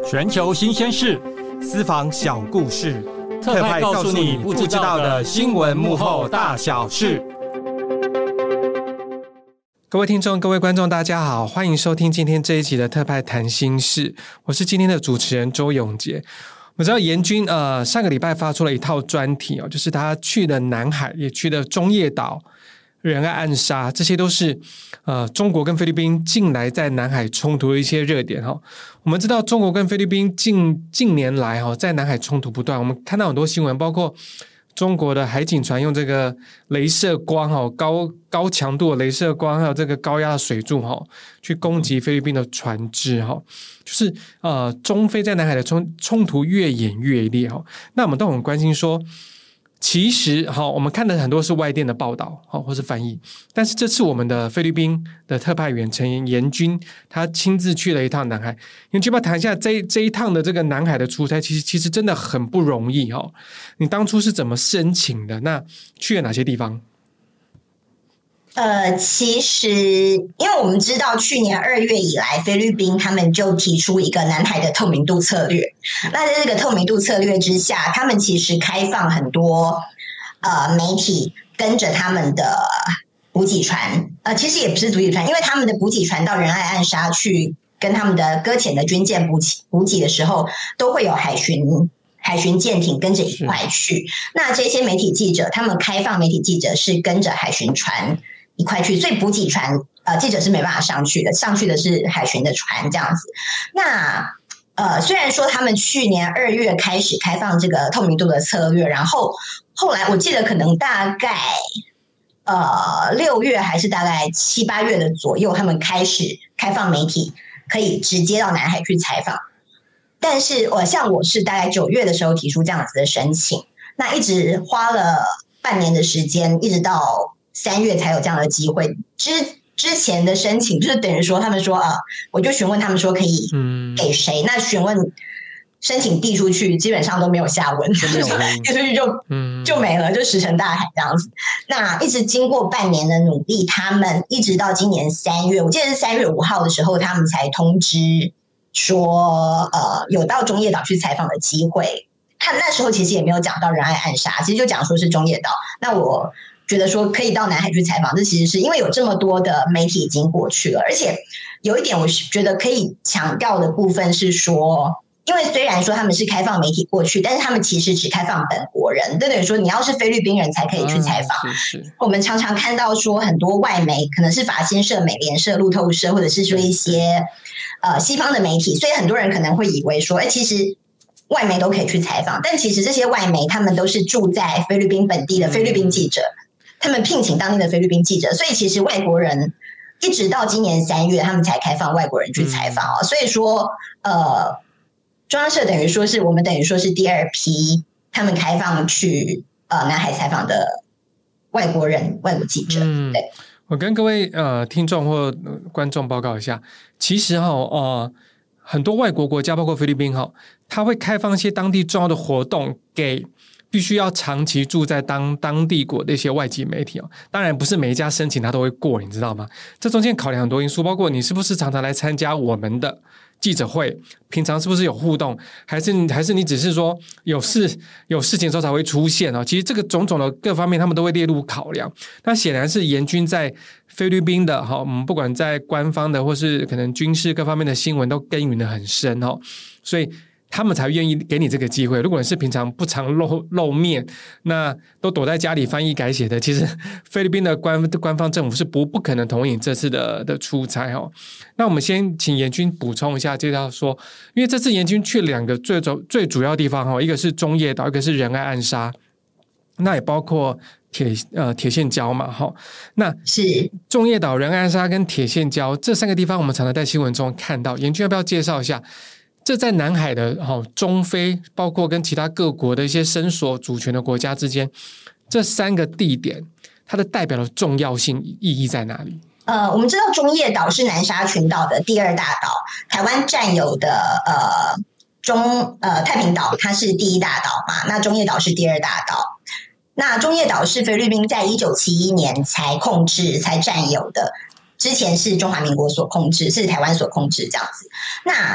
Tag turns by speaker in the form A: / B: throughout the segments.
A: 全球新鲜事，
B: 私房小故事，
A: 特派告诉你不知道的新闻幕后大小事。
C: 各位听众各位观众大家好，欢迎收听今天这一集的特派谈心事，我是今天的主持人周永杰。我知道严君上个礼拜发出了一套专题就是他去了南海，也去了中业岛、仁爱暗沙，这些都是中国跟菲律宾近来在南海冲突的一些热点我们知道中国跟菲律宾近年来在南海冲突不断，我们看到很多新闻，包括中国的海警船用这个雷射光高强度的雷射光，还有这个高压的水柱去攻击菲律宾的船只就是中菲在南海的冲突越演越烈那我们都很关心说，其实我们看的很多是外电的报道或是翻译，但是这次我们的菲律宾的特派员陈严君他亲自去了一趟南海。严君要不要谈一下这一趟的这个南海的出差，其实真的很不容易你当初是怎么申请的？那去了哪些地方？
D: 其实因为我们知道去年2月以来，菲律宾他们就提出一个南海的透明度策略。那在这个透明度策略之下，他们其实开放很多媒体跟着他们的补给船，其实也不是补给船，因为他们的补给船到仁爱暗沙去跟他们的搁浅的军舰补给的时候，都会有海巡舰艇跟着一块去。那这些媒体记者，他们开放媒体记者是跟着海巡船一块去，所以补给船记者是没办法上去的，上去的是海巡的船这样子。那虽然说他们去年2月开始开放这个透明度的策略，然后后来我记得可能大概6月还是大概7、8月的左右，他们开始开放媒体可以直接到南海去采访。但是像我是大概9月的时候提出这样子的申请，那一直花了半年的时间，一直到3月才有这样的机会。之前的申请就是等于说他们说我就询问他们说可以给谁，那询问申请递出去基本上都没有下文，递出去就没了，就石沉大海这样子。那一直经过半年的努力，他们一直到今年3月，我记得是3月5号的时候，他们才通知说有到中业岛去采访的机会。他那时候其实也没有讲到仁爱暗沙，其实就讲说是中业岛。那我觉得说可以到南海去采访，这其实是因为有这么多的媒体已经过去了，而且有一点我觉得可以强调的部分是说，因为虽然说他们是开放媒体过去，但是他们其实只开放本国人，等于说你要是菲律宾人才可以去采访。我们常常看到说很多外媒，可能是法新社、美联社、路透社，或者是说一些西方的媒体，所以很多人可能会以为说其实外媒都可以去采访，但其实这些外媒他们都是住在菲律宾本地的菲律宾记者，他们聘请当地的菲律宾记者，所以其实外国人一直到今年3月他们才开放外国人去采访所以说中央社等于说是我们等于说是第2批他们开放去南海采访的外国记者。对，
C: 我跟各位听众或观众报告一下，其实很多外国国家包括菲律宾他会开放一些当地重要的活动给必须要长期住在当地国的一些外籍媒体当然不是每一家申请他都会过，你知道吗？这中间考量很多因素，包括你是不是常常来参加我们的记者会，平常是不是有互动，还是你只是说有事情的时候才会出现其实这个种种的各方面他们都会列入考量。那显然是严君在菲律宾的不管在官方的或是可能军事各方面的新闻都耕耘得很深所以他们才愿意给你这个机会。如果你是平常不常露面，那都躲在家里翻译改写的，其实菲律宾的官方政府是不可能同意你这次的出差那我们先请严君补充一下，介绍说，因为这次严君去2个最主要的地方一个是中业岛，一个是仁爱暗沙，那也包括铁线礁嘛那是中业岛、仁爱暗沙跟铁线礁这3个地方，我们常常在新闻中看到。严君要不要介绍一下？这在南海的中非，包括跟其他各国的一些伸索主权的国家之间，这3个地点它的代表的重要性意义在哪里？
D: 我们知道中业岛是南沙群岛的第2大岛，台湾占有的太平岛它是第1大岛嘛，那中业岛是第2大岛。那中业岛是菲律宾在1971年才控制才占有的，之前是中华民国所控制，是台湾所控制这样子。那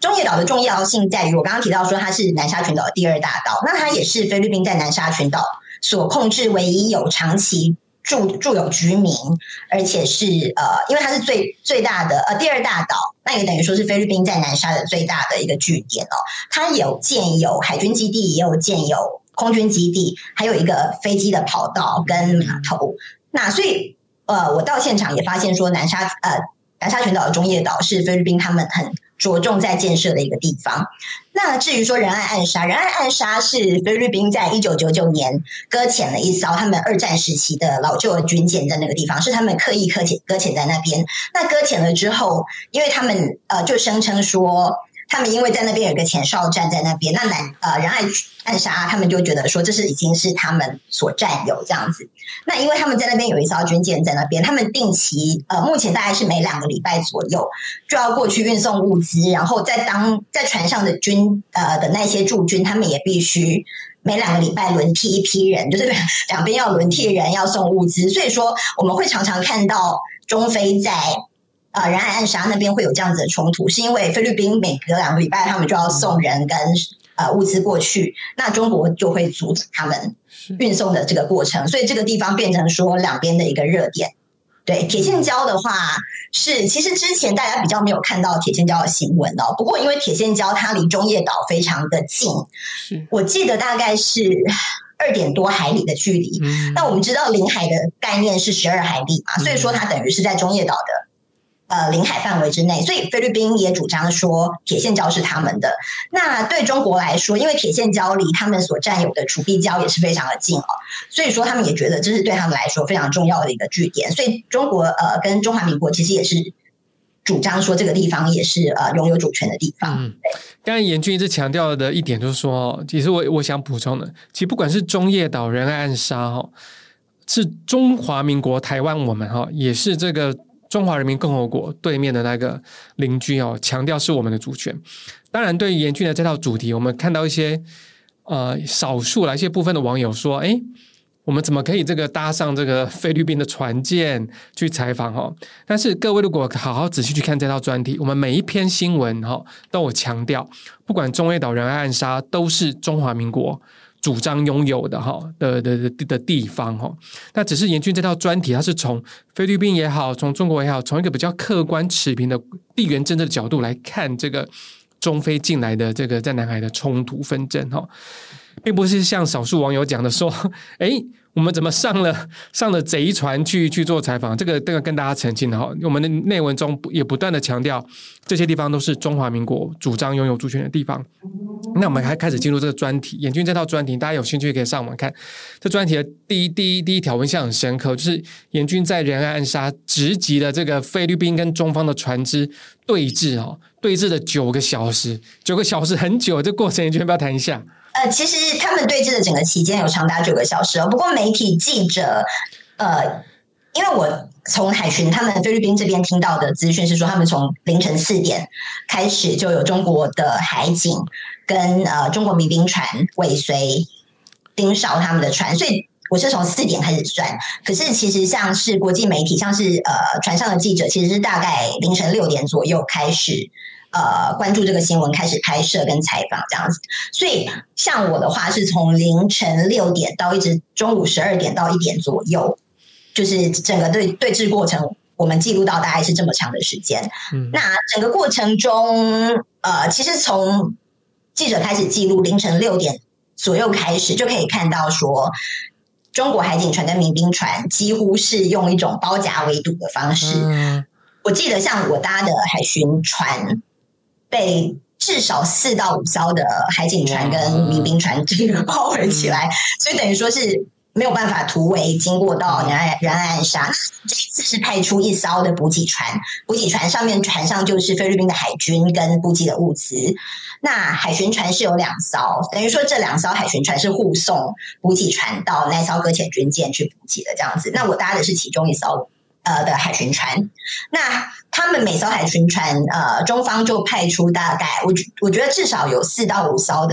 D: 中业岛的重要性在于，我刚刚提到说它是南沙群岛的第2大岛，那它也是菲律宾在南沙群岛所控制唯一有长期驻有居民，而且是因为它是最大的第2大岛，那也等于说是菲律宾在南沙的最大的一个据点哦。它有建有海军基地，也有建有空军基地，还有一个飞机的跑道跟码头。那所以我到现场也发现说南沙群岛的中业岛是菲律宾他们很着重在建设的一个地方。那至于说仁爱暗沙是菲律宾在1999年搁浅了一艘他们2战时期的老旧的军舰在那个地方，是他们刻意搁浅在那边。那搁浅了之后，因为他们就声称说他们因为在那边有一个前哨站在那边，那仁爱暗沙他们就觉得说这是已经是他们所占有这样子。那因为他们在那边有一艘军舰在那边，他们定期目前大概是每2个礼拜左右就要过去运送物资，然后在船上的的那些驻军，他们也必须每2个礼拜轮替一批人，就是两边要轮替人要送物资。所以说我们会常常看到中菲在仁爱暗沙那边会有这样子的冲突，是因为菲律宾每隔2个礼拜他们就要送人跟物资过去，那中国就会阻止他们运送的这个过程，所以这个地方变成说两边的一个热点。对，铁线礁的话其实之前大家比较没有看到铁线礁的新闻哦，不过因为铁线礁它离中业岛非常的近，我记得大概是2点多海里的距离。那我们知道领海的概念是12海里嘛，所以说它等于是在中业岛的领海范围之内，所以菲律宾也主张说铁线礁是他们的。那对中国来说，因为铁线礁离他们所占有的楚碧礁也是非常的近哦，所以说他们也觉得这是对他们来说非常重要的一个据点，所以中国跟中华民国其实也是主张说这个地方也是拥有主权的地方。
C: 刚才严君一直强调的一点就是说，其实我想补充的，其实不管是中业岛、仁爱暗沙是中华民国台湾，我们也是这个中华人民共和国对面的那个邻居强调是我们的主权。当然对于严俊的这套主题，我们看到一些少数一些部分的网友说，我们怎么可以这个搭上这个菲律宾的船舰去采访但是各位如果好好仔细去看这套专题，我们每一篇新闻都有强调，不管中业岛、仁爱暗沙都是中华民国主张拥有的地方那只是严俊这套专题，它是从菲律宾也好，从中国也好，从一个比较客观持平的地缘政治的角度来看这个中菲近来的这个在南海的冲突纷争并不是像少数网友讲的说，我们怎么上了贼船去做采访？这个跟大家澄清的我们的内文中也不断的强调，这些地方都是中华民国主张拥有主权的地方。那我们还开始进入这个专题，严俊这套专题，大家有兴趣可以上网看。这专题的第一条我印象很深刻，就是严俊在仁爱暗沙直击了这个菲律宾跟中方的船只对峙的9个小时，9个小时很久，这过程严俊要不要谈一下？
D: 其实他们对峙的整个期间有长达9个小时不过媒体记者因为我从海巡他们菲律宾这边听到的资讯是说，他们从凌晨4点开始就有中国的海警跟中国民兵船尾随盯梢他们的船，所以我是从4点开始算。可是其实像是国际媒体，像是船上的记者，其实是大概凌晨6点左右开始关注这个新闻，开始拍摄跟采访这样子。所以像我的话是从凌晨6点到一直中午12点到1点左右，就是整个对峙过程我们记录到大概是这么长的时间。那整个过程中其实从记者开始记录凌晨6点左右开始，就可以看到说中国海警船跟民兵船几乎是用一种包夹围堵的方式。我记得像我搭的海巡船被至少4到5艘的海警船跟民兵船这个包围起来，所以等于说是没有办法突围经过到仁爱暗沙。这一次是派出1艘的补给船，补给船船上就是菲律宾的海军跟补给的物资。那海巡船是有2艘，等于说这2艘海巡船是护送补给船到那艘搁浅军舰去补给的这样子。那我搭的是其中1艘的海巡船。那他们每艘海巡船中方就派出大概我觉得至少有4到5艘的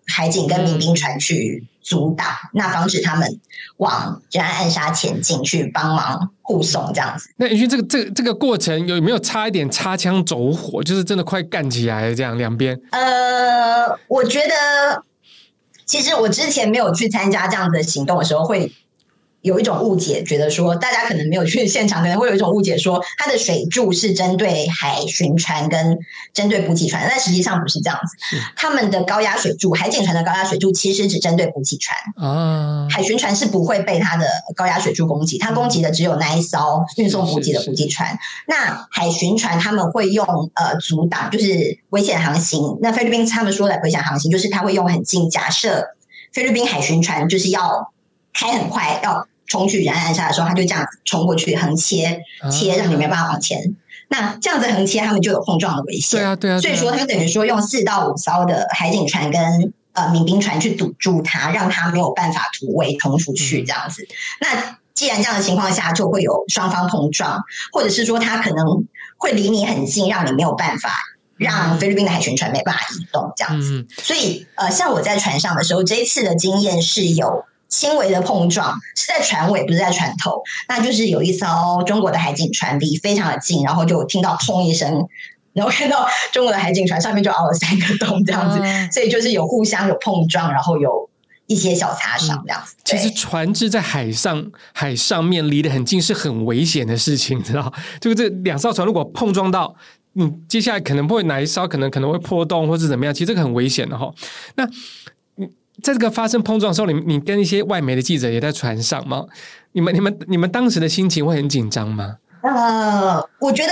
D: 海警跟民兵船去阻挡，那防止他们往仁爱暗沙前进，去帮忙护送这样子。
C: 那允勋这个过程有没有差一点擦枪走火，就是真的快干起来了这样两边？
D: 我觉得其实我之前没有去参加这样的行动的时候，会有一种误解，觉得说大家可能没有去现场，可能会有一种误解说它的水柱是针对海巡船跟针对补给船，但实际上不是这样子。他们的高压水柱，海警船的高压水柱其实只针对补给船啊，海巡船是不会被它的高压水柱攻击，它攻击的只有那一艘运送补给的补给船。那海巡船他们会用阻挡，就是危险航行。那菲律宾他们说的危险航行，就是他会用很近，假设菲律宾海巡船就是要开很快要冲去仁爱暗沙的时候，他就这样子冲过去横切，让你没办法往前。那这样子横切，他们就有碰撞的危险。对啊。所以说，他等于说用4到5艘的海警船跟民兵船去堵住它，让它没有办法突围冲出去这样子。那既然这样的情况下，就会有双方碰撞，或者是说他可能会离你很近，让你没有办法。让菲律宾的海巡船没办法移动这样子。所以像我在船上的时候，这一次的经验是有轻微的碰撞，是在船尾不是在船头，那就是有一艘中国的海警船离非常的近，然后就听到砰一声，然后看到中国的海警船上面就凹了3个洞这样子，所以就是有互相有碰撞，然后有一些小擦伤这样子。
C: 其实船只在海上面离得很近是很危险的事情，知道？就这2艘船如果碰撞到，接下来可能会哪一艘可能会破洞或是怎么样，其实这个很危险的哈。那在这个发生碰撞的时候，你跟一些外媒的记者也在船上吗？你们当时的心情会很紧张吗？
D: 我觉得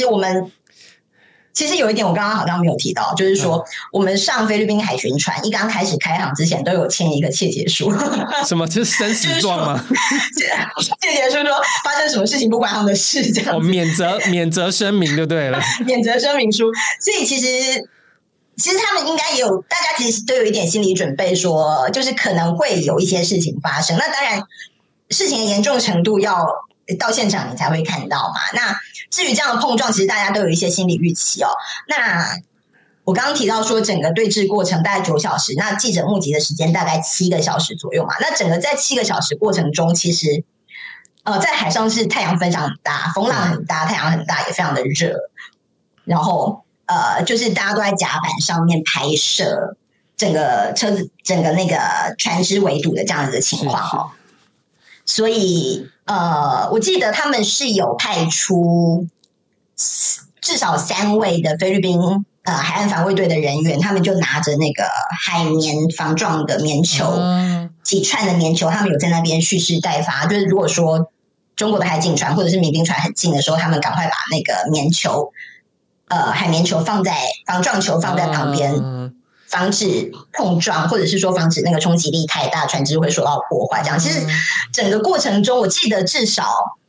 D: 其实有一点我刚刚好像没有提到，就是说我们上菲律宾海巡船一刚开始开航之前都有签一个切结书。
C: 什么？就是生死状吗？
D: 切结书说发生什么事情不关他们的事这样子。
C: 免责声明就对了。
D: 免责声明书。所以其实他们应该也有，大家其实都有一点心理准备说就是可能会有一些事情发生。那当然事情的严重程度要到现场你才会看到嘛。那至于这样的碰撞，其实大家都有一些心理预期哦。那我刚刚提到说整个对峙过程大概9小时，那记者目击的时间大概7个小时左右嘛。那整个在7个小时过程中，其实在海上是太阳非常很大，风浪很大，太阳很大，也非常的热，然后就是大家都在甲板上面拍摄整个车子整个那个船只围堵的这样子的情况哦。所以我记得他们是有派出至少3位的菲律宾海岸防卫队的人员，他们就拿着那个海绵防撞的棉球，几串的棉球，他们有在那边蓄势待发，就是如果说中国的海警船或者是民兵船很近的时候，他们赶快把那个棉球海绵球防撞球放在旁边，防止碰撞，或者是说防止那个冲击力太大，船只会受到破坏。这样，其实整个过程中，我记得至少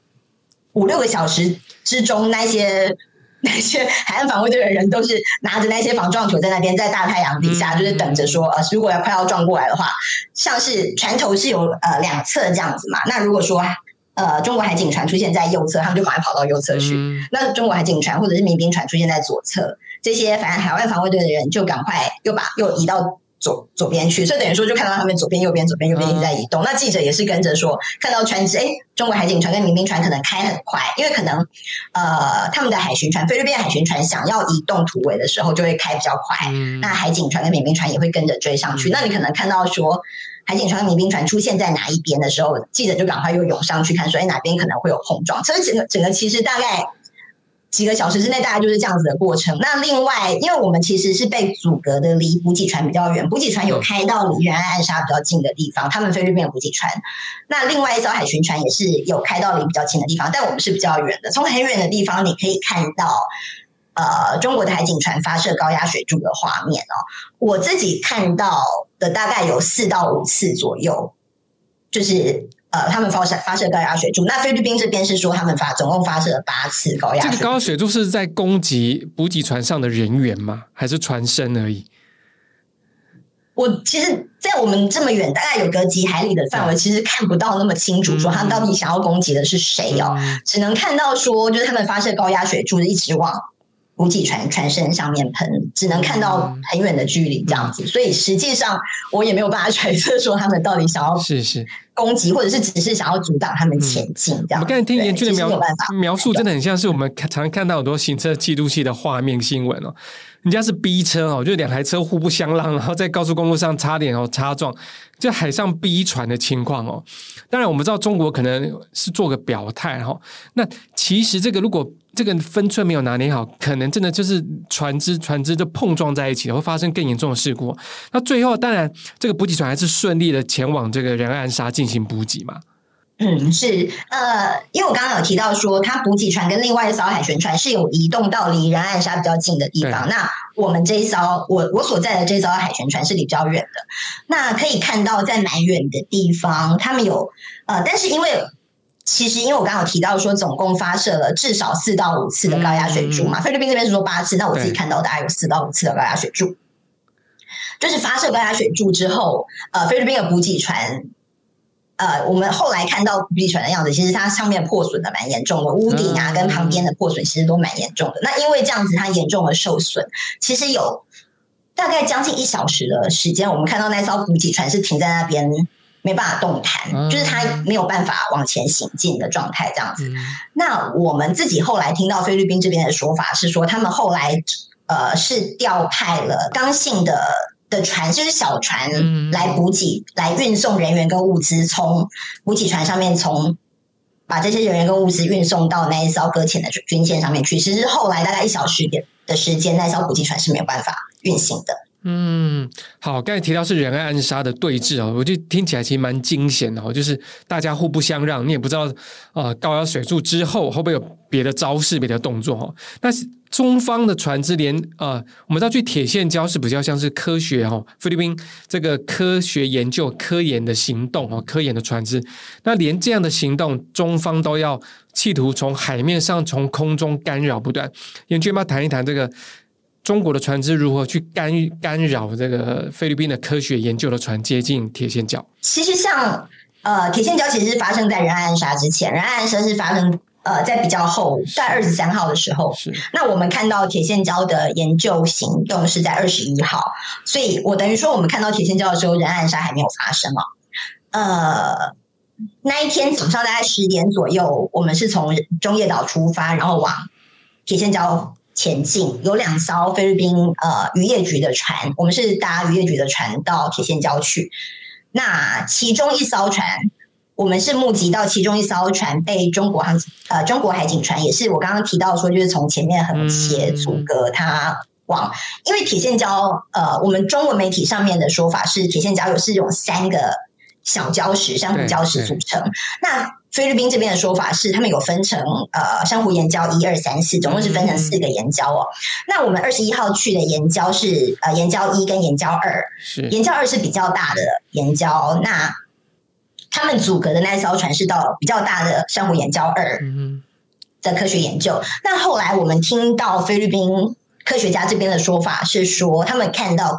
D: 5-6个小时之中，那些海岸防卫队的人都是拿着那些防撞球在那边，在大太阳底下，就是等着说，如果快要撞过来的话，像是船头是有2侧这样子嘛。那如果说中国海警船出现在右侧，他们就赶快跑到右侧去。那中国海警船或者是民兵船出现在左侧，这些海外防卫队的人就赶快又移到左边去，所以等于说就看到他们左边右边一直在移动。那记者也是跟着说，看到船只中国海警船跟民兵船可能开很快，因为可能他们的海巡船菲律宾海巡船想要移动突围的时候就会开比较快，那海警船跟民兵船也会跟着追上去。那你可能看到说海警船跟民兵船出现在哪一边的时候，记者就赶快又涌上去看说哪边可能会有碰撞。所以整个其实大概几个小时之内大概就是这样子的过程。那另外因为我们其实是被阻隔的离补给船比较远，补给船有开到离仁爱暗沙比较近的地方，他们菲律宾的补给船，那另外一艘海巡船也是有开到离比较近的地方，但我们是比较远的。从很远的地方你可以看到中国的海警船发射高压水柱的画面哦。我自己看到的大概有4到5次左右，就是他们发射高压水柱。那菲律宾这边是说他们总共发射了8次高压水柱。
C: 这个高压水柱是在攻击补给船上的人员吗？还是船身而已？
D: 我其实在我们这么远大概有个几海里的范围，其实看不到那么清楚说他们到底想要攻击的是谁哦。只能看到说就是他们发射高压水柱一直往补给船船身上面喷，只能看到很远的距离这样子，所以实际上我也没有办法揣测说他们到底想要攻击，或者是只是想要阻挡他们前进这样。
C: 我刚才听妍君的描述，真的很像是我们常看到很多行车记录器的画面新闻哦。人家是逼车哦，就2台车互不相让，然后在高速公路上差点擦撞，就海上逼船的情况哦。当然我们知道中国可能是做个表态哈，那其实这个如果这个分寸没有拿捏好，可能真的就是船只就碰撞在一起，会发生更严重的事故。那最后当然这个补给船还是顺利的前往这个仁爱暗沙进行补给嘛。
D: 是因为我刚刚有提到说，它补给船跟另外一艘海巡船是有移动到离仁爱暗沙比较近的地方。那我们这一艘我所在的这艘海巡船是离比较远的，那可以看到在蛮远的地方，他们有但是因为我刚刚有提到说，总共发射了至少4到5次的高压水柱嘛，菲律宾这边是说8次，那我自己看到大概有4到5次的高压水柱。就是发射高压水柱之后，菲律宾的补给船。我们后来看到补给船的样子，其实它上面破损的蛮严重的，屋顶啊跟旁边的破损其实都蛮严重的。那因为这样子它严重的受损，其实有大概将近1小时的时间，我们看到那艘补给船是停在那边没办法动弹，就是它没有办法往前行进的状态这样子。那我们自己后来听到菲律宾这边的说法是说，他们后来是调派了刚性的船，就是小船来补给，来运送人员跟物资，从补给船上面把这些人员跟物资运送到那一艘搁浅的军舰上面去。其实后来大概1小时的时间，那艘补给船是没有办法运行的。
C: 好，刚才提到是仁爱暗沙的对峙哦，我觉得听起来其实蛮惊险的哦，就是大家互不相让，你也不知道高压水柱之后会不会有别的招式、别的动作哦。那中方的船只连我们知道去铁线礁是比较像是科学哦，菲律宾这个科学研究、科研的行动哦，科研的船只，那连这样的行动，中方都要企图从海面上、从空中干扰不断。妍君要不要谈一谈这个？中国的船只如何去干扰这个菲律宾的科学研究的船接近铁线礁？
D: 其实像铁线礁其实是发生在仁爱暗沙之前，仁爱暗沙是发生在比较后，在23号的时候。那我们看到铁线礁的研究行动是在21号，所以我等于说我们看到铁线礁的时候，仁爱暗沙还没有发生那一天早上大概10点左右，我们是从中业岛出发，然后往铁线礁前进，有2艘菲律宾渔业局的船，我们是搭渔业局的船到铁线礁去。那其中一艘船，我们是目击到其中一艘船被中国海警船，也是我刚刚提到说，就是从前面横切阻隔它往，因为铁线礁我们中文媒体上面的说法是铁线礁是用3个小礁石、珊瑚礁石组成。那菲律宾这边的说法是，他们有分成珊瑚岩礁1、2、3、4，总共是分成4个岩礁哦。那我们21号去的岩礁是岩礁1跟岩礁2，岩礁2是比较大的岩礁。那他们阻隔的那艘船是到比较大的珊瑚岩礁2的科学研究。那后来我们听到菲律宾科学家这边的说法是说，他们看到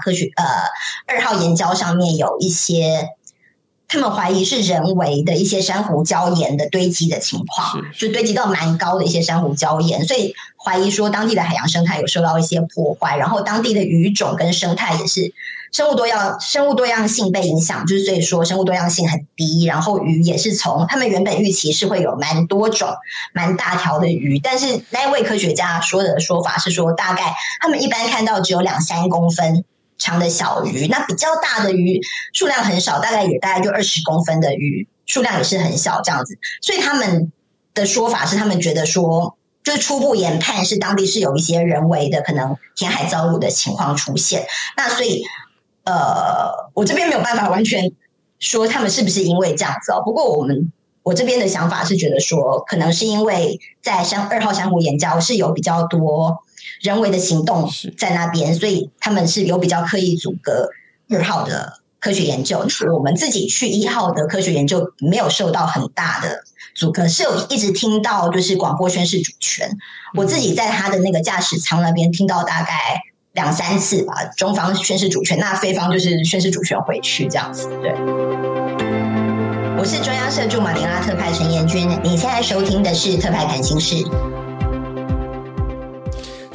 D: 2号岩礁上面有一些。他们怀疑是人为的一些珊瑚礁岩的堆积的情况，就堆积到蛮高的一些珊瑚礁岩，所以怀疑说当地的海洋生态有受到一些破坏，然后当地的鱼种跟生态也是生物多样性被影响，就是所以说生物多样性很低，然后鱼也是从他们原本预期是会有蛮多种蛮大条的鱼，但是那位科学家说的说法是说，大概他们一般看到只有2-3公分长的小鱼，那比较大的鱼数量很少，大概就20公分的鱼数量也是很小这样子，所以他们的说法是他们觉得说，就是初步研判是当地是有一些人为的可能填海造陆的情况出现。那所以我这边没有办法完全说他们是不是因为这样子哦，不过我这边的想法是觉得说，可能是因为在2号珊瑚岩礁是有比较多人为的行动在那边，所以他们是有比较刻意阻隔2号的科学研究。我们自己去1号的科学研究没有受到很大的阻隔，是有一直听到就是广播宣示主权。我自己在他的那个驾驶舱那边听到大概2-3次吧，中方宣示主权，那菲方就是宣示主权回去这样子。对，我是中央社驻马尼拉特派陈妍君，你现在收听的是特派谈心事。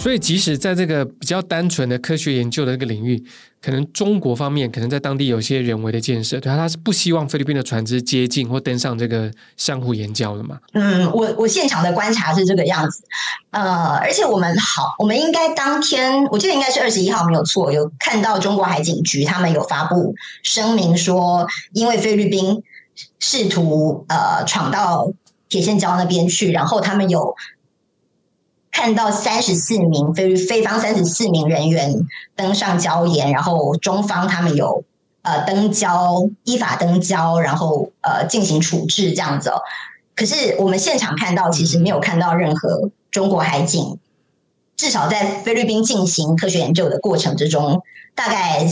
C: 所以即使在这个比较单纯的科学研究的这个领域，可能中国方面可能在当地有些人为的建设，对他是不希望菲律宾的船只接近或登上这个珊瑚岩礁的嘛？
D: 我现场的观察是这个样子，而且我们应该当天我记得应该是21号没有错，有看到中国海警局他们有发布声明说，因为菲律宾试图闯到铁线礁那边去，然后他们有看到34名菲方34名人员登上礁岩，然后中方他们有依法登礁，然后进行处置这样子哦。可是我们现场看到，其实没有看到任何中国海警，至少在菲律宾进行科学研究的过程之中，大概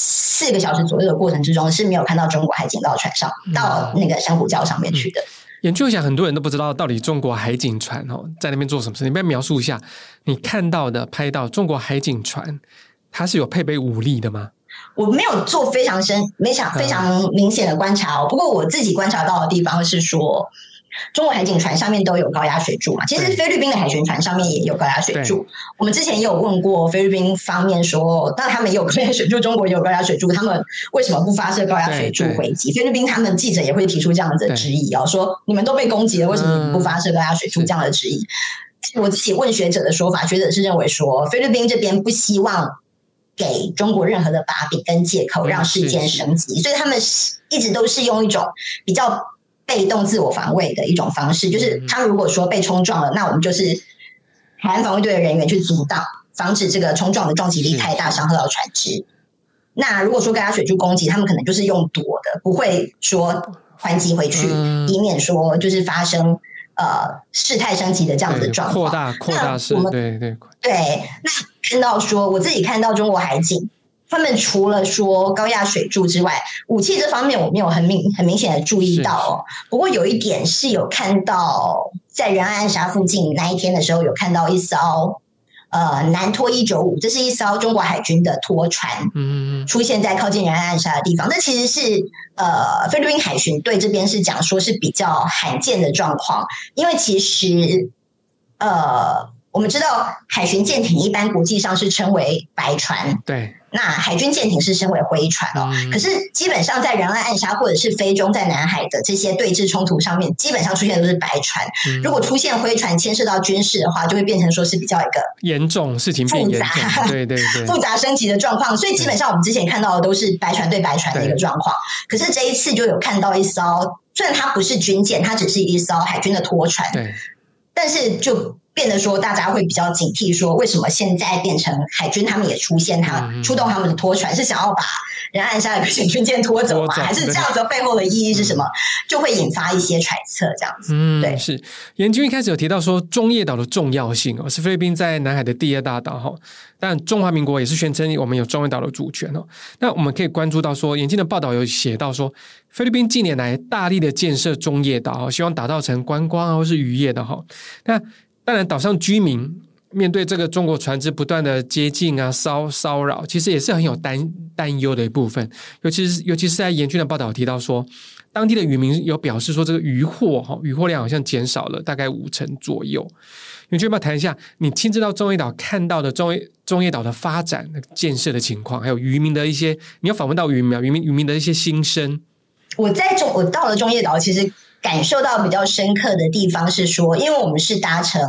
D: 4个小时左右的过程之中，是没有看到中国海警到船上，到那个珊瑚礁上面去的。
C: 研究一下，很多人都不知道到底中国海警船在那边做什么事。你不要描述一下你看到的、拍到中国海警船，它是有配备武力的吗？
D: 我没有做非常明显的观察不过我自己观察到的地方是说，中国海警船上面都有高压水柱嘛，其实菲律宾的海巡船上面也有高压水柱。我们之前也有问过菲律宾方面说，那他们也有高压水柱，中国也有高压水柱，他们为什么不发射高压水柱回击？菲律宾他们记者也会提出这样子的质疑说你们都被攻击了，为什么你们不发射高压水柱这样的质疑？我自己问学者的说法，学者是认为说菲律宾这边不希望给中国任何的把柄跟借口让事件升级，所以他们一直都是用一种比较被动自我防卫的一种方式，就是他们如果说被冲撞了，那我们就是海岸防卫队的人员去阻挡，防止这个冲撞的撞击力太大，伤害到船只。那如果说高压水柱攻击，他们可能就是用躲的，不会说还击回去，以免说就是发生事态升级的这样的状况，
C: 扩大式，对。
D: 那看到说，我自己看到中国海警，他们除了说高压水柱之外，武器这方面我没有很明显的注意到不过有一点是有看到，在仁爱暗沙附近那一天的时候，有看到一艘南拖195，这是一艘中国海军的拖船，出现在靠近仁爱暗沙的地方。这其实是菲律宾海巡队这边是讲说是比较罕见的状况，因为其实我们知道海巡舰艇一般国际上是称为白船，
C: 对。
D: 那海军舰艇是称为灰船可是基本上在仁爱暗沙或者是非中在南海的这些对峙冲突上面，基本上出现的都是白船。如果出现灰船牵涉到军事的话，就会变成说是比较一个
C: 严重事情变严重，对
D: 复杂升级的状况。所以基本上我们之前看到的都是白船对白船的一个状况。可是这一次就有看到一艘，虽然它不是军舰，它只是一艘海军的拖船，但是就变得说大家会比较警惕，说为什么现在变成海军他们也出现，出动他们的拖船，是想要把仁爱暗沙的军舰拖走吗？还是这样子背后的意义是什么？就会引发一些揣测，这样子。对，
C: 是研究一开始有提到说中业岛的重要性是菲律宾在南海的第2大岛但中华民国也是宣称我们有中业岛的主权那我们可以关注到说，研究的报道有写到说，菲律宾近年来大力的建设中业岛希望打造成观光或是渔业的那当然岛上居民面对这个中国船只不断的接近骚扰，其实也是很有担忧的一部分。尤其是在研究的报道提到说，当地的渔民有表示说，这个渔获量好像减少了大概50%左右。你就要不要谈一下你亲自到中业岛看到的中业岛的发展建设的情况，还有渔民的一些，你有访问到渔民的一些心声？
D: 我到了中业岛，其实感受到比较深刻的地方是说，因为我们是搭乘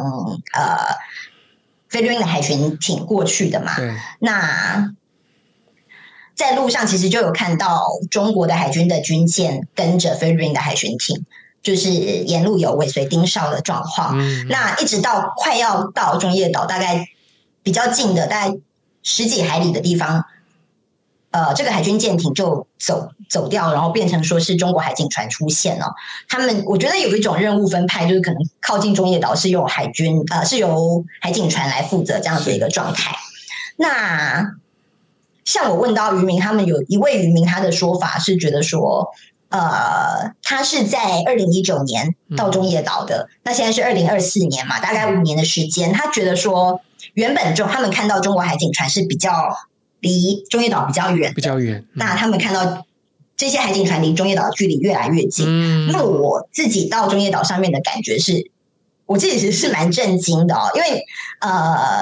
D: 菲律宾的海巡艇过去的嘛，那在路上其实就有看到中国的海军的军舰跟着菲律宾的海巡艇，就是沿路有尾随盯梢的状况。那一直到快要到中业岛，大概比较近的大概10几海里的地方，这个海军舰艇就走掉，然后变成说是中国海警船出现了。他们我觉得有一种任务分派，就是可能靠近中业岛是由海军是由海警船来负责这样子一个状态。那像我问到渔民，他们有一位渔民他的说法是觉得说，他是在2019年到中业岛的，那现在是2024年嘛，大概5年的时间。他觉得说，原本他们看到中国海警船是比较离中业岛比较远，那他们看到这些海警船离中业岛的距离越来越近。那我自己到中业岛上面的感觉是，我自己其实是蛮震惊的因为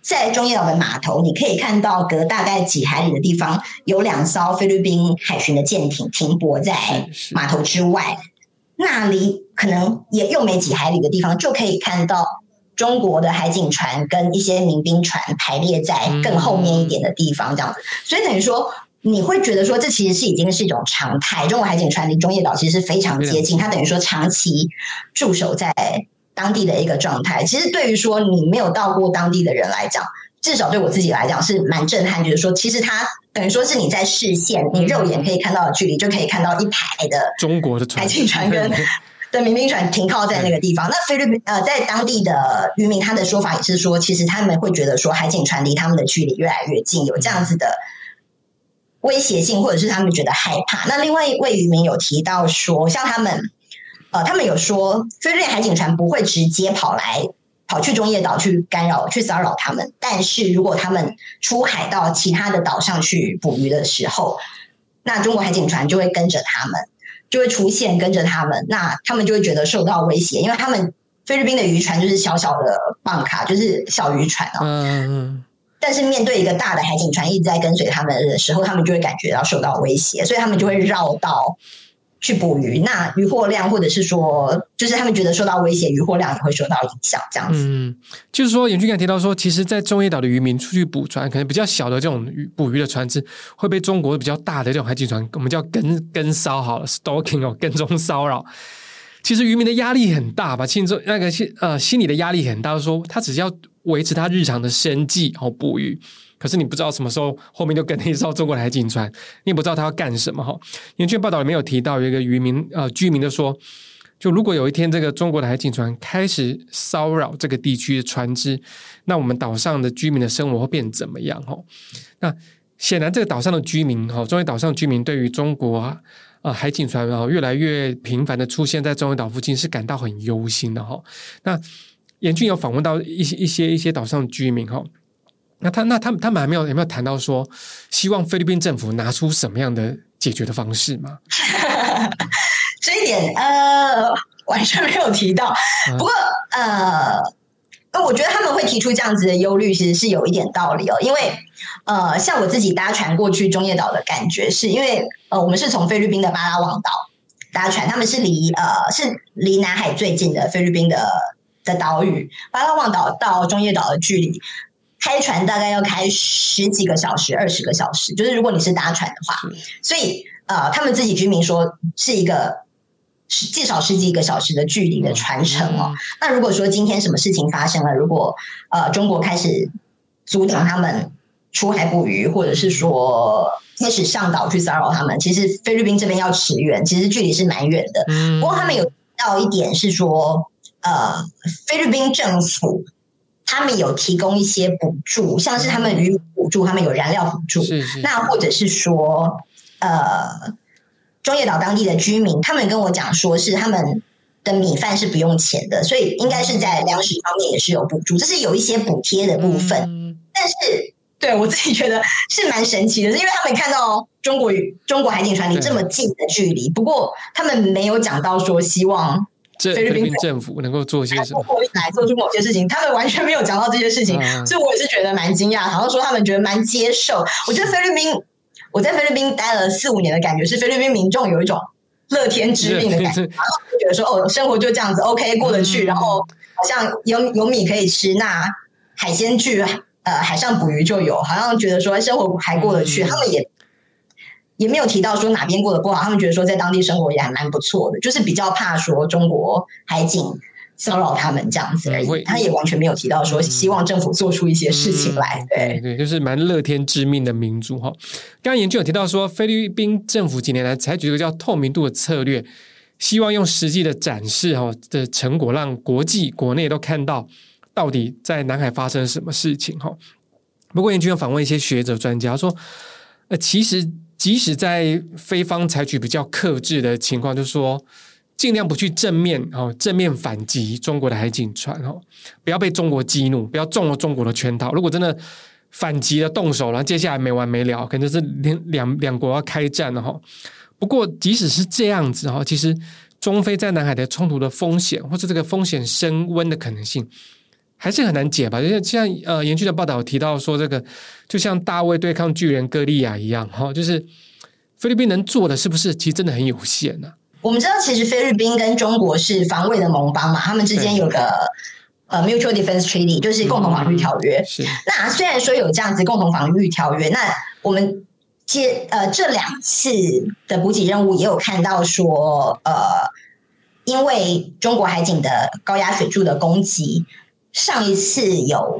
D: 在中业岛的码头，你可以看到隔大概几海里的地方有2艘菲律宾海巡的舰艇停泊在码头之外，那离可能也又没几海里的地方，就可以看到中国的海警船跟一些民兵船排列在更后面一点的地方，这样子。所以等于说，你会觉得说，这其实是已经是一种常态。中国海警船离中业岛其实是非常接近，它等于说长期驻守在当地的一个状态。其实对于说你没有到过当地的人来讲，至少对我自己来讲是蛮震撼，就是说，其实它等于说是你在视线，你肉眼可以看到的距离，就可以看到一排的
C: 中国的
D: 海警船跟的民兵船停靠在那个地方。那菲律宾在当地的渔民，他的说法也是说，其实他们会觉得说，海警船离他们的距离越来越近，有这样子的威胁性，或者是他们觉得害怕。那另外一位渔民有提到说，像他们有说，菲律宾海警船不会直接跑去中业岛去干扰、去骚扰他们，但是如果他们出海到其他的岛上去捕鱼的时候，那中国海警船就会跟着他们，就会出现跟着他们，那他们就会觉得受到威胁，因为他们菲律宾的渔船就是小小的蚌卡，就是小渔船但是面对一个大的海警船一直在跟随他们的时候，他们就会感觉到受到威胁，所以他们就会绕道去捕鱼。那渔获量或者是说，就是他们觉得受到威胁，渔获量也会受到影响，这样子。
C: 就是说，严俊刚提到说，其实，在中业岛的渔民出去捕船，可能比较小的这种捕鱼的船只，会被中国比较大的这种海警船，我们叫跟骚好了 ，stalking 跟踪骚扰。其实渔民的压力很大吧，心里的压力很大，就是说他只是要维持他日常的生计捕鱼，可是你不知道什么时候后面就跟了一艘中国的海警船，你也不知道他要干什么研究报道里面有提到有一个居民就说，就如果有一天这个中国的海警船开始骚扰这个地区的船只，那我们岛上的居民的生活会变怎么样那显然这个岛上的居民中业岛上的居民对于中国海警船越来越频繁的出现在中业岛附近是感到很忧心的那严俊有访问到一些岛上的居民那他们还没有谈到说希望菲律宾政府拿出什么样的解决的方式吗？
D: 这一点完全没有提到。不过我觉得他们会提出这样子的忧虑，其实是有一点道理因为像我自己搭船过去中业岛的感觉是，因为我们是从菲律宾的巴拉望岛搭船，他们是离南海最近的菲律宾的岛屿，巴拉望岛到中业岛的距离，开船大概要开10几个小时、20个小时，就是如果你是搭船的话，所以他们自己居民说是一个至少10几个小时的距离的船程那如果说今天什么事情发生了，如果中国开始阻挡他们出海捕鱼，或者是说开始上岛去骚扰他们，其实菲律宾这边要驰援，其实距离是蛮远的。不过他们有提到一点是说，菲律宾政府他们有提供一些补助，像是他们渔补助，他们有燃料补助，那或者是说中业岛当地的居民，他们跟我讲说是他们的米饭是不用钱的，所以应该是在粮食方面也是有补助，这是有一些补贴的部分。但是对我自己觉得是蛮神奇的，是因为他们看到中国海警船离这么近的距离，不过他们没有讲到说希望菲律宾
C: 政府能够做些什么
D: 来做出某些事情，他们完全没有讲到这些事情，所以我也是觉得蛮惊讶，好像说他们觉得蛮接受。我觉得我在菲律宾待了4-5年的感觉是，菲律宾民众有一种乐天知命的感觉，然后就觉得说生活就这样子 OK 过得去，然后好像有米可以吃，那海鲜去海上捕鱼就有，好像觉得说生活还过得去，他们也没有提到说哪边过得不好，他们觉得说在当地生活也还蛮不错的，就是比较怕说中国海警骚扰他们这样子而已。他也完全没有提到说希望政府做出一些事情来。
C: 对，就是蛮乐天知命的民族刚刚研究有提到说，菲律宾政府几年来采取一个叫透明度的策略，希望用实际的展示的成果，让国际国内都看到到底在南海发生什么事情不过研究有访问一些学者专家说，其实即使在菲方采取比较克制的情况，就是说尽量不去正面反击中国的海警船不要被中国激怒，不要中了中国的圈套。如果真的反击了动手了，接下来没完没了，可能就是两国要开战了不过即使是这样子其实中菲在南海的冲突的风险，或者这个风险升温的可能性还是很难解吧？像研究的报道提到说，这个就像大卫对抗巨人歌利亚一样，就是菲律宾能做的是不是其实真的很有限呢？
D: 我们知道，其实菲律宾跟中国是防卫的盟邦嘛，他们之间有个Mutual Defense Treaty， 就是共同防御条约。那虽然说有这样子共同防御条约，那我们这2次的补给任务也有看到说，因为中国海警的高压水柱的攻击，上一次有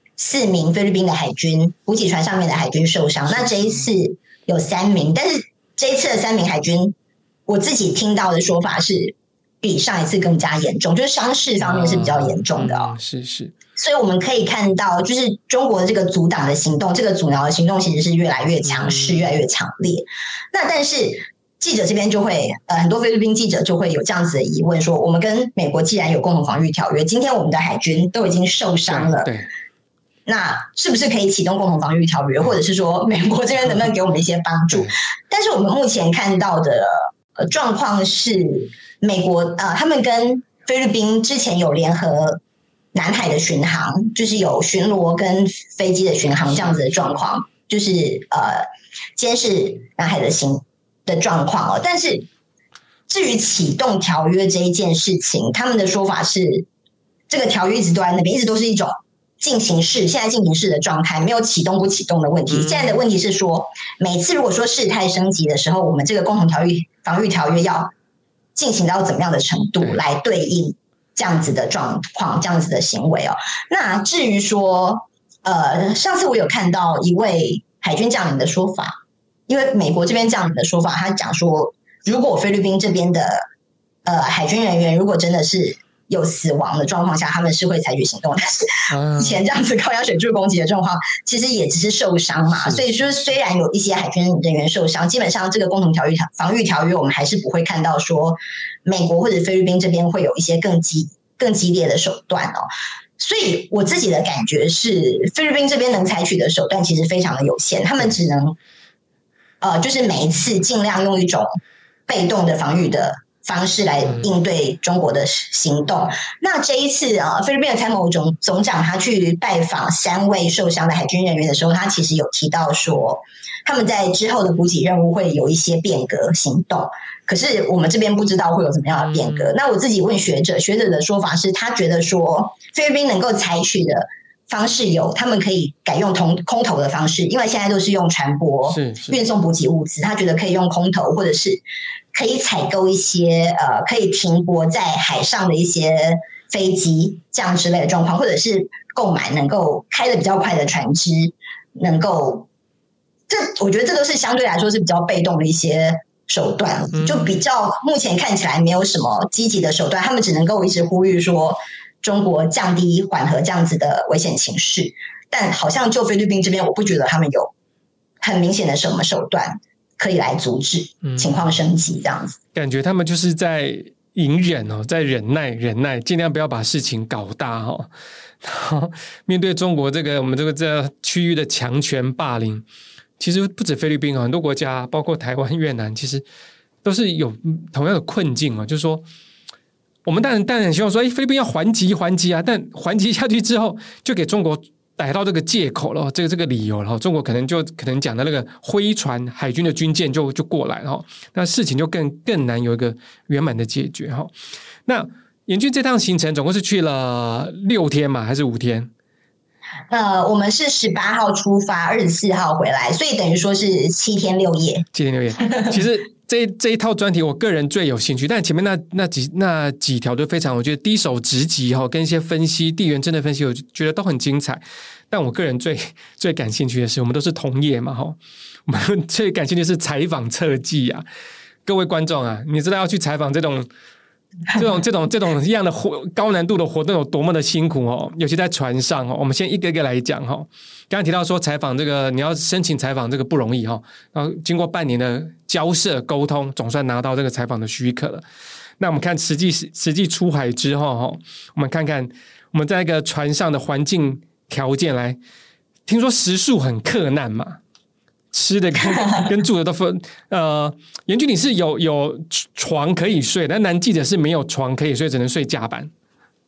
D: 4名菲律宾的海军补给船上面的海军受伤，那这一次有3名，但是这一次的3名海军，我自己听到的说法是比上一次更加严重，就是伤势方面是比较严重的
C: 是。
D: 所以我们可以看到，就是中国的这个阻挡的行动，这个阻挠的行动其实是越来越强势，越来越强烈。那但是记者这边就会很多菲律宾记者就会有这样子的疑问说，我们跟美国既然有共同防御条约，今天我们的海军都已经受伤了，
C: 对，
D: 那是不是可以启动共同防御条约，或者是说美国这边能不能给我们一些帮助？但是我们目前看到的状况是，美国他们跟菲律宾之前有联合南海的巡航，就是有巡逻跟飞机的巡航这样子的状况，就是监视南海的状况但是至于启动条约这一件事情，他们的说法是，这个条约一直都在那边，一直都是一种进行式，现在进行式的状态，没有启动不启动的问题。现在的问题是说，每次如果说事态升级的时候，我们这个共同防御条约要进行到怎么样的程度来对应这样子的状况，这样子的行为那至于说上次我有看到一位海军将领的说法，因为美国这边将领的说法，他讲说，如果菲律宾这边的海军人员如果真的是有死亡的状况下，他们是会采取行动，但是以前这样子高压水柱攻击的状况，其实也只是受伤嘛。所以说，虽然有一些海军人员受伤，基本上这个共同防御条约，我们还是不会看到说美国或者菲律宾这边会有一些更激烈的手段所以我自己的感觉是，菲律宾这边能采取的手段其实非常的有限，他们只能就是每一次尽量用一种被动的防御的方式来应对中国的行动。那这一次菲律宾的参谋总长他去拜访3位受伤的海军人员的时候，他其实有提到说，他们在之后的补给任务会有一些变革行动，可是我们这边不知道会有怎么样的变革。那我自己问学者的说法是，他觉得说菲律宾能够采取的方式有，他们可以改用空投的方式，因为现在都是用船舶运送补给物资，他觉得可以用空投，或者是可以采购一些可以停泊在海上的一些飞机这样之类的状况，或者是购买能够开得比较快的船只，能够我觉得这都是相对来说是比较被动的一些手段，就比较目前看起来没有什么积极的手段，他们只能够一直呼吁说中国降低缓和这样子的危险情势，但好像就菲律宾这边，我不觉得他们有很明显的什么手段可以来阻止情况升级这样子。
C: 感觉他们就是在隐忍在忍耐，尽量不要把事情搞大面对中国我们这个区域的强权霸凌，其实不止菲律宾很多国家，包括台湾、越南，其实都是有同样的困境就是说，我们当然很希望说，菲律宾要还击啊，但还击下去之后，就给中国逮到这个借口了，这个理由了，中国可能讲的那个挥船海军的军舰就过来了，那事情就更难有一个圆满的解决那妍君这趟行程总共是去了6天嘛，还是5天？
D: 我们是18号出发，24号回来，所以等于说是7天6夜。7天6
C: 夜，其实这一套专题我个人最有兴趣，但前面那几条都非常，我觉得低手直击跟一些分析地缘政治分析，我觉得都很精彩。但我个人最感兴趣的是，我们都是同业嘛我们最感兴趣的是采访测记啊。各位观众啊，你知道要去采访这种一样的高难度的活动有多么的辛苦尤其在船上我们先一个一个来讲刚才提到说采访你要申请采访不容易然后经过半年的交涉沟通，总算拿到这个采访的许可了。那我们看实际出海之后我们看看我们在一个船上的环境条件来，听说食宿很克难嘛，吃的跟住的都分妍君你是有床可以睡，但男记者是没有床可以睡，只能睡甲板。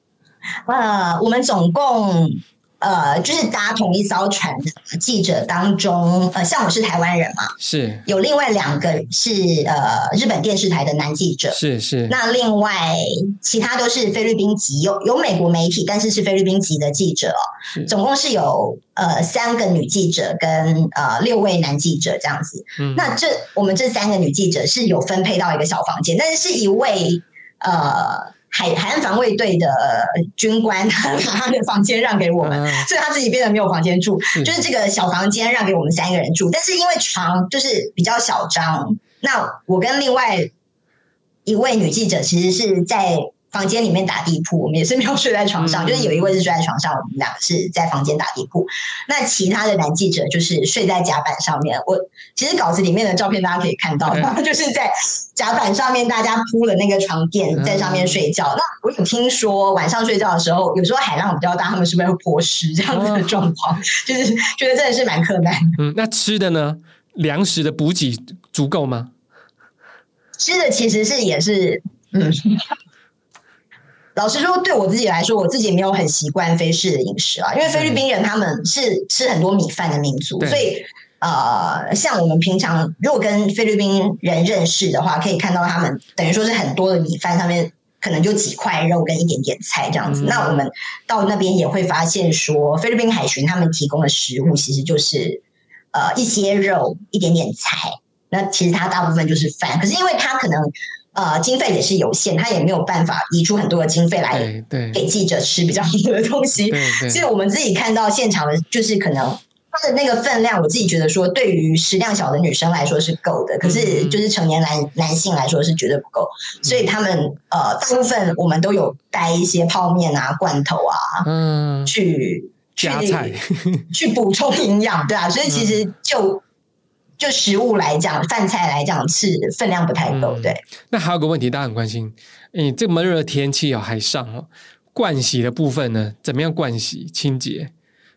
D: 我们总共就是搭同一艘船的记者当中，像我是台湾人嘛，
C: 是
D: 有另外2个是日本电视台的男记者，
C: 是。
D: 那另外其他都是菲律宾籍，有美国媒体，但是菲律宾籍的记者总共是有3个女记者跟6位男记者这样子。那我们这3个女记者是有分配到一个小房间，但是一位海岸防卫队的军官他把他的房间让给我们，所以他自己变得没有房间住，就是这个小房间让给我们3个人住。但是因为床就是比较小张，那我跟另外一位女记者其实是在房间里面打地铺，我们也是没有睡在床上，就是有一位是睡在床上，我们2个是在房间打地铺。那其他的男记者就是睡在甲板上面。我其实稿子里面的照片大家可以看到，就是在甲板上面大家铺了那个床垫在上面睡觉。那我有听说晚上睡觉的时候，有时候海浪比较大，他们是不是会泼湿这样子的状况？就是觉得真的是蛮困难的。
C: 那吃的呢？粮食的补给足够吗？
D: 吃的其实也是老实说，对我自己来说，我自己没有很习惯菲式的饮食啊，因为菲律宾人他们是吃很多米饭的民族，所以像我们平常如果跟菲律宾人认识的话，可以看到他们等于说是很多的米饭上面可能就几块肉跟一点点菜这样子。那我们到那边也会发现说，菲律宾海巡他们提供的食物其实就是一些肉一点点菜，那其实它大部分就是饭，可是因为它可能经费也是有限，他也没有办法移出很多的经费来给记者吃比较多的东西，所以我们自己看到现场的就是可能它的那个分量，我自己觉得说对于食量小的女生来说是够的，可是就是成年男性来说是绝对不够，所以他们大部分我们都有带一些泡面啊罐头啊去
C: 加菜
D: 去补充营养，对啊，所以其实就食物来讲，饭菜来讲是分量不太够，对。
C: 那还有个问题大家很关心，这么热的天气海上盥洗的部分呢，怎么样盥洗清洁？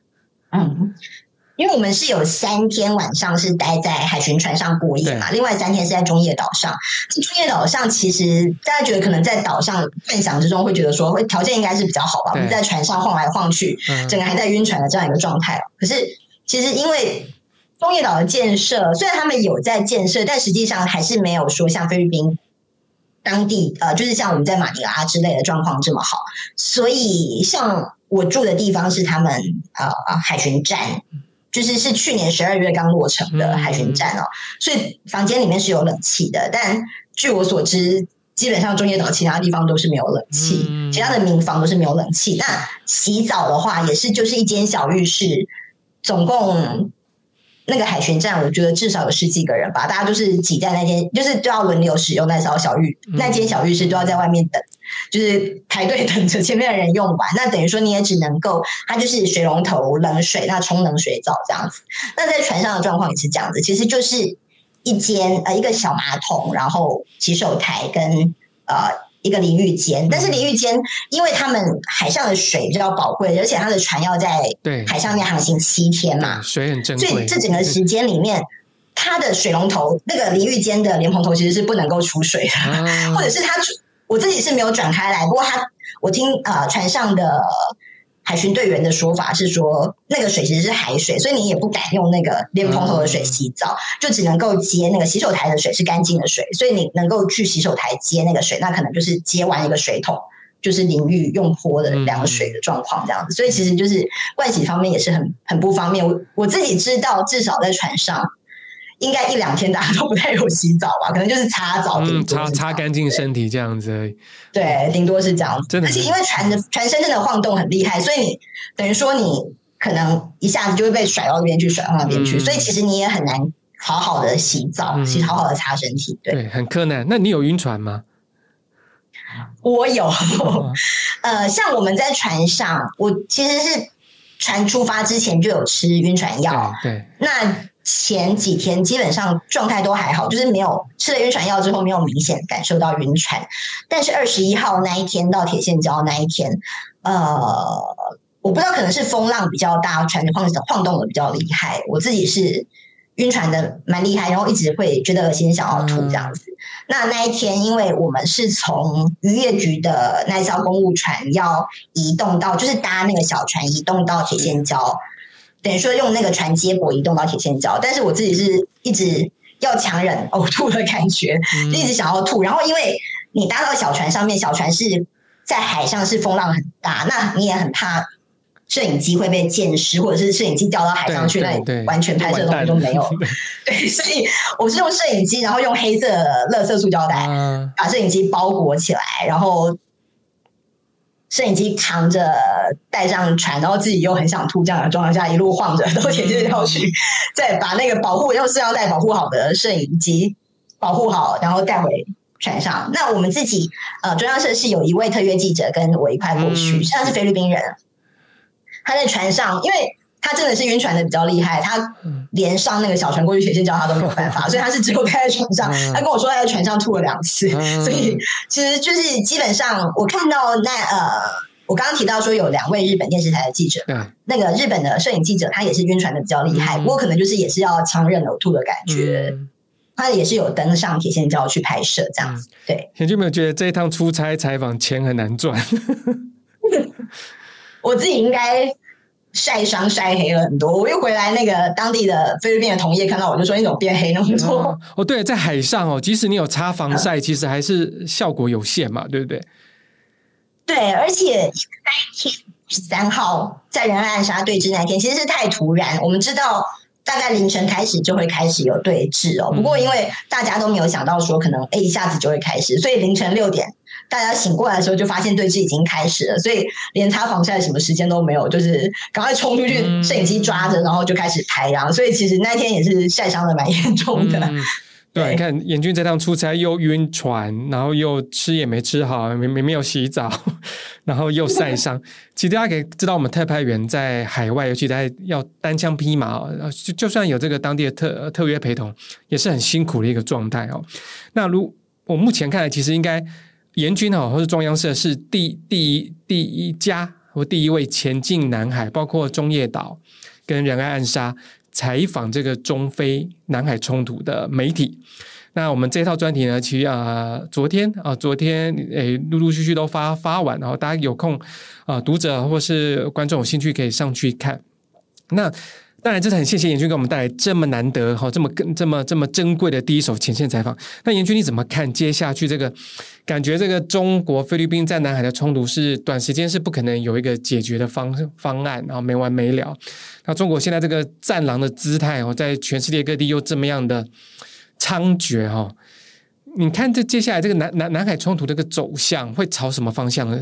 D: 因为我们是有3天晚上是待在海巡船上过夜嘛，另外3天是在中业岛上。中业岛上其实大家觉得可能在岛上幻想之中会觉得说条件应该是比较好吧，我们在船上晃来晃去，整个还在晕船的这样一个状态。可是其实因为中业岛的建设，虽然他们有在建设，但实际上还是没有说像菲律宾当地就是像我们在马尼拉之类的状况这么好。所以像我住的地方是他们海巡站，就是去年12月刚落成的海巡站所以房间里面是有冷气的，但据我所知，基本上中业岛其他地方都是没有冷气，其他的民房都是没有冷气。那洗澡的话，也是就是一间小浴室，总共那个海巡站，我觉得至少有10几个人吧，大家就是挤在那间，就是都要轮流使用那艘小浴，那间小浴室都要在外面等，就是排队等着前面的人用完。那等于说你也只能够，它就是水龙头冷水，那冲冷水澡这样子。那在船上的状况也是这样子，其实就是一个小马桶，然后洗手台跟一个淋浴间，但是淋浴间因为他们海上的水比较宝贵，而且他的船要在海上面航行7天嘛，
C: 水很珍贵，
D: 所以这整个时间里面，它的水龙头那个淋浴间的莲蓬头其实是不能够出水的，或者是我自己是没有转开来，不过我听船上的海巡队员的说法是说，那个水其实是海水，所以你也不敢用那个莲蓬头的水洗澡，就只能够接那个洗手台的水是干净的水，所以你能够去洗手台接那个水，那可能就是接完一个水桶，就是淋浴用泼的凉水的状况这样子。所以其实就是盥洗方面也是很不方便。我自己知道，至少在船上应该1-2天大家都不太有洗澡吧，可能就是擦澡，
C: 擦干净身体这样子而已。
D: 对，顶多是这样子。而且因为船身真的晃动很厉害，所以你等于说你可能一下子就会被甩到那边去，甩到那边去，所以其实你也很难好好的洗澡，好好的擦身体。对，
C: 很困难。那你有晕船吗？
D: 我有，像我们在船上，我其实是船出发之前就有吃晕船药。
C: 对，
D: 那前几天基本上状态都还好，就是没有吃了晕船药之后没有明显感受到晕船。但是21号那一天到铁线礁那一天，我不知道可能是风浪比较大，船晃动的比较厉害。我自己是晕船的蛮厉害，然后一直会觉得恶心想要吐这样子。那一天，因为我们是从渔业局的那艘公务船要移动到，就是搭那个小船移动到铁线礁，等于说用那个船接驳移动到铁线礁，但是我自己是一直要强忍呕吐的感觉，一直想要吐。然后因为你搭到小船上面，小船是在海上，是风浪很大，那你也很怕摄影机会被溅湿，或者是摄影机掉到海上去，那你完全拍摄的东西都没有。对，所以我是用摄影机，然后用黑色的垃圾塑胶袋把摄影机包裹起来，然后摄影机扛着带上船，然后自己又很想吐这样的状况下，一路晃着到铁线礁去，再把那个用塑料袋保护好的摄影机保护好，然后带回船上。那我们自己中央社是有一位特约记者跟我一块过去，他是菲律宾人。他在船上，因为他真的是晕船的比较厉害，他连上那个小船过去铁线礁他都没有办法，所以他是只有待在船上。他跟我说他在船上吐了2次，所以其实就是基本上我看到我刚刚提到说有2位日本电视台的记者，那个日本的摄影记者他也是晕船的比较厉害，不过可能就是也是要强忍呕吐的感觉。他也是有登上铁线礁去拍摄这样子。对，
C: 你有没有觉得这一趟出差采访钱很难赚？
D: 我自己应该晒伤晒黑了很多。我又回来，那个当地的菲律宾的同业看到我就说：“你怎么变黑那么多？”
C: 对，在海上即使你有擦防晒，其实还是效果有限嘛，对不对？
D: 对，而且那一天13号在仁爱暗杀对峙那天，其实是太突然。我们知道大概凌晨开始就会开始有对峙不过因为大家都没有想到说可能一下子就会开始，所以凌晨6点。大家醒过来的时候就发现对峙已经开始了，所以连擦防晒什么时间都没有，就是赶快冲出去，摄影机抓着，然后就开始拍。然后，所以其实那天也是晒伤的蛮严重的。
C: 对，你看妍君这趟出差又晕船，然后又吃也没吃好，没有洗澡，然后又晒伤。其实大家可以知道，我们特派员在海外，尤其在要单枪匹马，就算有这个当地的特约陪同，也是很辛苦的一个状态那我目前看来，其实应该。妍君或是中央社是第一家或第一位前进南海，包括中业岛跟仁爱暗杀采访这个中非南海冲突的媒体。那我们这套专题呢，其实昨天陆陆续续都发完，然后大家有空读者或是观众有兴趣可以上去看。那当然，这是很谢谢妍君给我们带来这么难得这么珍贵的第一手前线采访。那妍君你怎么看接下去这个感觉？这个中国菲律宾在南海的冲突是短时间是不可能有一个解决的方案，然后没完没了。那中国现在这个战狼的姿态在全世界各地又这么样的猖獗你看这接下来这个南海冲突这个走向会朝什么方向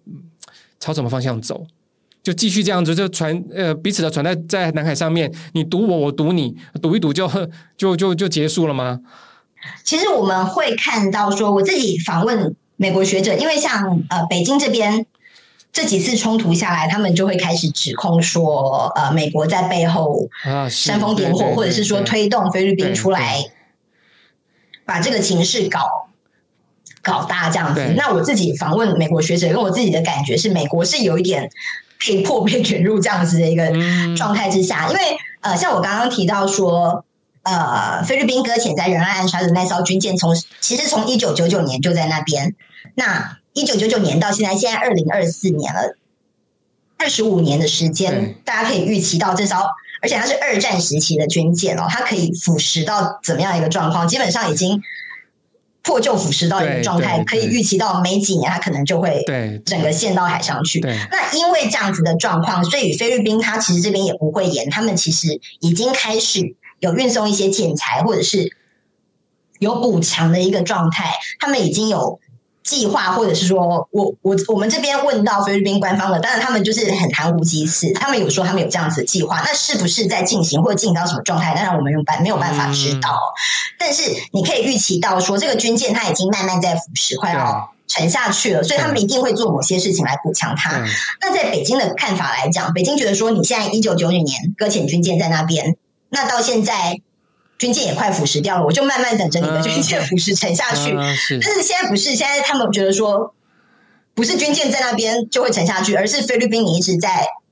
C: 走？就继续这样子，就彼此的船在南海上面，你赌我，我赌你，赌一赌就结束了吗？
D: 其实我们会看到说，我自己访问美国学者，因为像北京这边这几次冲突下来，他们就会开始指控说，美国在背后煽风点火，或者是说推动菲律宾出来把这个情势搞大这样子。那我自己访问美国学者，跟我自己的感觉是，美国是有一点被迫被卷入这样子的一个状态之下，因为像我刚刚提到说，菲律宾搁浅在仁爱暗杀的那艘军舰，其实从1999年就在那边。那1999年到现在2024年了，25年的时间，大家可以预期到这艘，而且它是2战时期的军舰它可以腐蚀到怎么样一个状况？基本上已经破旧腐蚀到一个状态，可以预期到没几年它可能就会整个陷到海上去。那因为这样子的状况，所以菲律宾它其实这边也不会演，他们其实已经开始有运送一些建材，或者是有补强的一个状态，他们已经有计划，或者是说我们这边问到菲律宾官方的，当然他们就是很含糊其辞，他们有说他们有这样子的计划，那是不是在进行或者进行到什么状态，当然我们没有办法知道。但是你可以预期到说，这个军舰它已经慢慢在腐蚀，快要沉下去了，所以他们一定会做某些事情来补强它。那在北京的看法来讲，北京觉得说，你现在1999年搁浅军舰在那边，那到现在军舰也快腐蚀掉了，我就慢慢等着你的军舰腐蚀沉下去。但是现在不是，现在他们觉得说，不是军舰在那边就会沉下去，而是菲律宾你一直在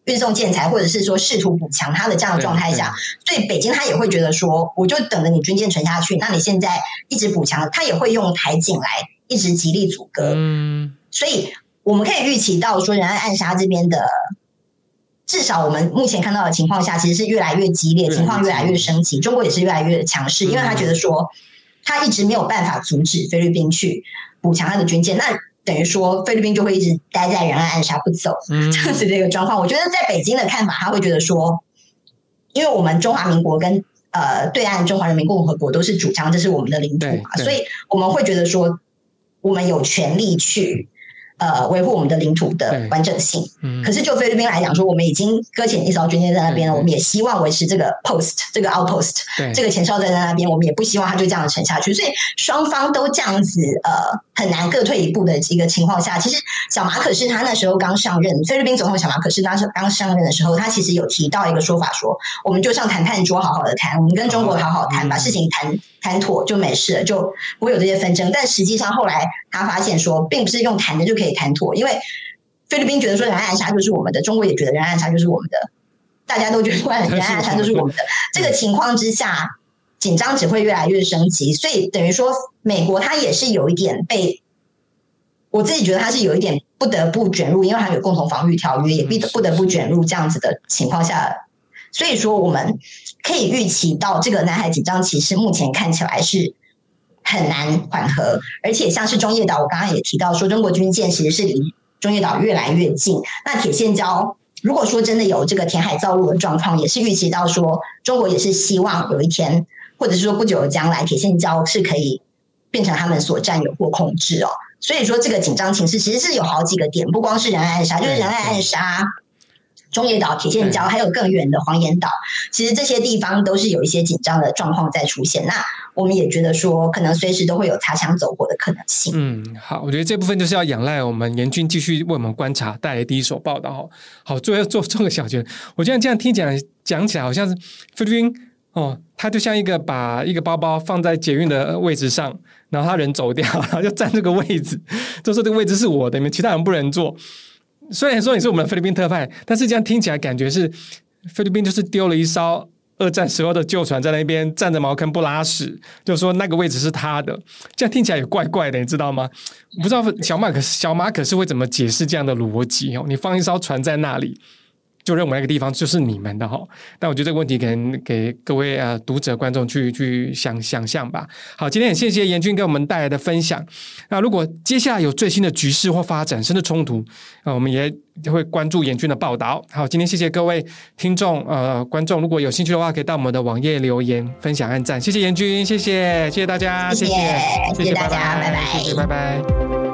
D: 运送建材，或者是说试图补强它的这样的状态下，所以北京他也会觉得说，我就等着你军舰沉下去，那你现在一直补强，他也会用台警来一直极力阻隔。所以我们可以预期到说，仁爱暗杀这边的，至少我们目前看到的情况下，其实是越来越激烈，情况越来越升级，中国也是越来越强势，因为他觉得说，他一直没有办法阻止菲律宾去补强他的军舰，那等于说菲律宾就会一直待在仁爱暗杀不走，这样子的一个状况。我觉得在北京的看法，他会觉得说，因为我们中华民国跟对岸中华人民共和国都是主张这是我们的领土嘛，所以我们会觉得说，我们有权利去维护我们的领土的完整性。可是就菲律宾来讲说，我们已经搁浅一艘军舰在那边了，我们也希望维持这个 post 这个 outpost 这个前哨站在那边，我们也不希望它就这样沉下去。所以双方都这样子很难各退一步的一个情况下，其实小马可仕他那时候刚上任，菲律宾总统小马可仕他刚上任的时候，他其实有提到一个说法说，我们就上谈判桌好好的谈，我们跟中国好好谈，把事情谈妥就没事了，就不会有这些纷争。但实际上后来他发现说，并不是用谈的就可以谈妥，因为菲律宾觉得说仁爱暗杀就是我们的，中国也觉得仁爱暗杀就是我们的，大家都觉得仁爱暗杀就是我们的。这个情况之下，紧张只会越来越升级，所以等于说美国它也是有一点被，我自己觉得它是有一点不得不卷入，因为它有共同防御条约，也不得不卷入这样子的情况下。所以说我们可以预期到这个南海紧张其实目前看起来是很难缓和，而且像是中业岛，我刚刚也提到说中国军舰其实是离中业岛越来越近，那铁线礁如果说真的有这个填海造陆的状况，也是预期到说中国也是希望有一天或者是说不久的将来铁线礁是可以变成他们所占有或控制哦。所以说这个紧张情势其实是有好几个点，不光是仁爱暗杀，就是仁爱暗杀中业岛、铁线礁，还有更远的黄岩岛，其实这些地方都是有一些紧张的状况在出现。那我们也觉得说，可能随时都会有擦枪走火的可能性。
C: 好，我觉得这部分就是要仰赖我们严军继续为我们观察，带来第一手报道。好，最后做个小结论。我觉得这样听起来讲起来，好像是菲律宾他就像把一个包包放在捷运的位置上，然后他人走掉，然后就占这个位置，就说这个位置是我的，你们其他人不能坐。虽然说你是我们的菲律宾特派，但是这样听起来感觉是菲律宾就是丢了一艘二战时候的旧船在那边站着茅坑不拉屎，就说那个位置是他的，这样听起来也怪怪的，你知道吗？不知道小马可是会怎么解释这样的逻辑你放一艘船在那里，就认为那个地方就是你们的但我觉得这个问题可能给各位读者观众去想象吧。好，今天很谢谢严军给我们带来的分享。那如果接下来有最新的局势或发展甚至冲突，我们也会关注严军的报道。好，今天谢谢各位听众观众，如果有兴趣的话可以到我们的网页留言分享按赞。谢谢严军，谢谢大家，
D: 谢谢大家，拜拜，
C: 谢谢，拜拜。